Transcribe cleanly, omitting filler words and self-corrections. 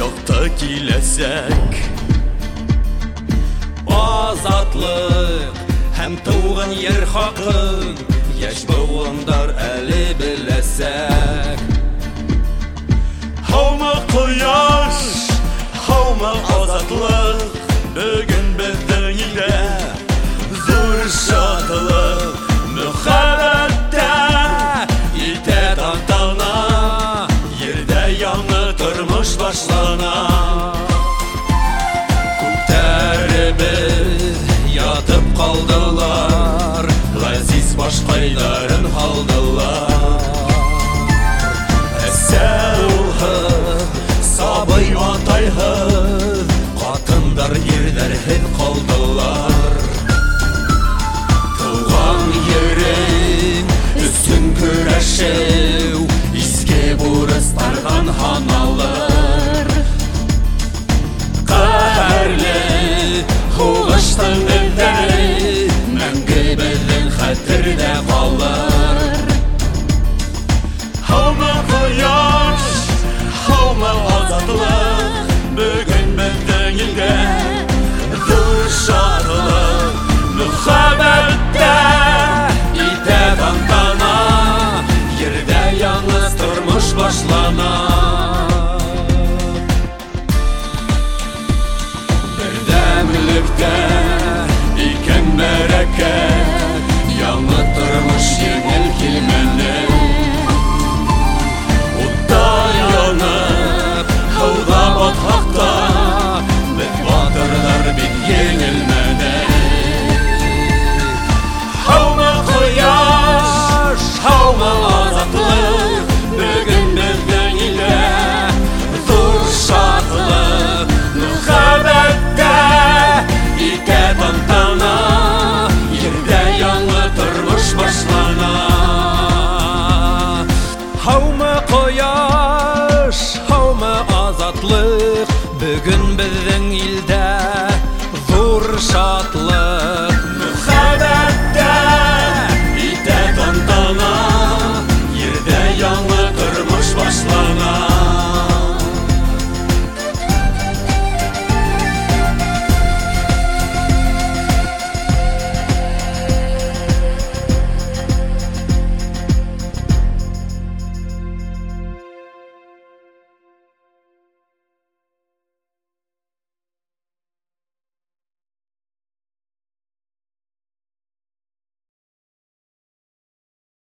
вакытта киләсәк. Азатлык һәм туган ер хакын яшь буындар әле беләсәк. Һаумы кояш, һаумы азатлык, бүген безнең илдә зур шатлык. Мөхәббәттә итә тантана, ердә яңа тормыш башлана. Күктәребез ятып калдылар, газиз башкайларын халдылар. Әсәүһыз, сабый атайһыз, катындар ирдәрһез калдылар. Туган йөрәк өсөн көрәшеү, иске бурыстардан ханалар. Каһәрле һугыштың эзләре мәңге безнең хәтердә калыр. Һаумы кояш, һаумы азатлык, бүген безнең илдә зур шатлык. Мөхәббәттә итә тантана, ердә яңа тормыш башлана. Бердәмлектә икән бәрәкә, яңа тормыш еңел килмәне. Утта янып, һыуда батһакта, без батырлар бик еңелмәне. Һаумы кояш, һаумы азатлык, бүген безнең илдә зур шатлык. Мөхәббәттә итә тантана, ердә яңа тормыш башлана. Һаумы кояш, һаумы азатлык, бүген безнең илдә зур шатлык.